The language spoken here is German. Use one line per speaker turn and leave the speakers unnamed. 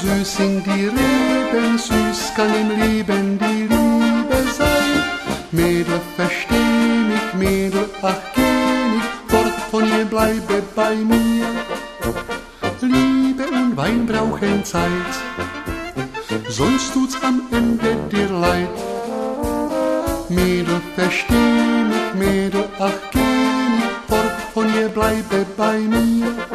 süß sind die Reben, süß kann im Leben die Liebe sein. Mädel, versteh mich, Mädel, ach geh nicht fort von ihr, bleibe bei mir. Liebe und Wein brauchen Zeit, sonst tut's am Ende dir leid. Mädel, versteh mich, Mädel, ach geh nicht fort von ihr, bleibe bei mir.